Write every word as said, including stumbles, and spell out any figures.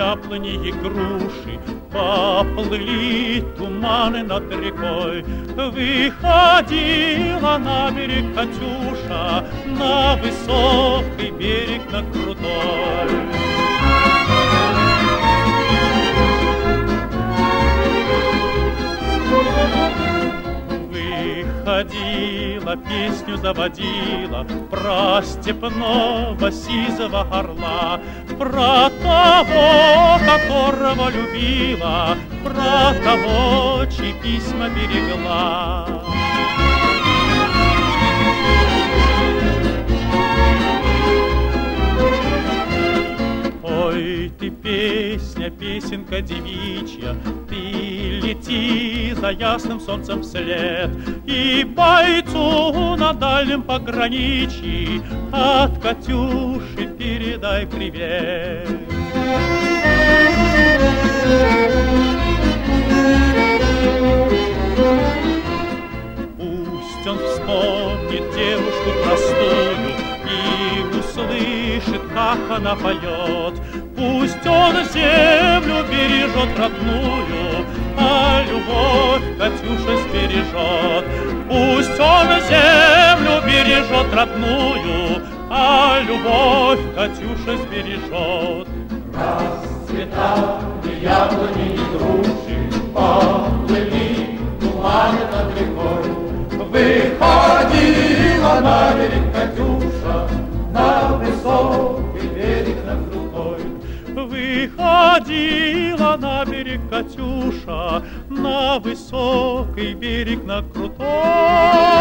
яблони и груши, поплыли туманы над рекой. Выходила на берег Катюша, на высокий берег, на крутой. Выходила, песню заводила про степного сизого орла, про того, которого любила, про того, чьи письма берегла. Ой, ты песня, песенка девичья, ты лети за ясным солнцем вслед, и бойцу на дальнем пограничье от Катюши передай привет. Пусть он вспомнит девушку простую и услышит, как она поет. Пусть он землю бережет родную, а любовь Катюша сбережет. Пусть он землю бережет родную, а любовь Катюша сбережет. Расцветали яблони и груши, поплыли туманы над рекой. Выходила на берег Катюша, на высокий берег, на крутой. Выходила на берег Катюша, на высокий берег, на крутой.